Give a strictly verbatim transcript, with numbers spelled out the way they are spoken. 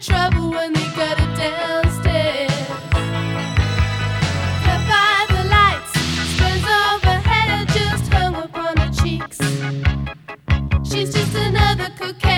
trouble when they got her downstairs. Cut by the lights, spins overhead, just hung upon her cheeks. She's just another coquette.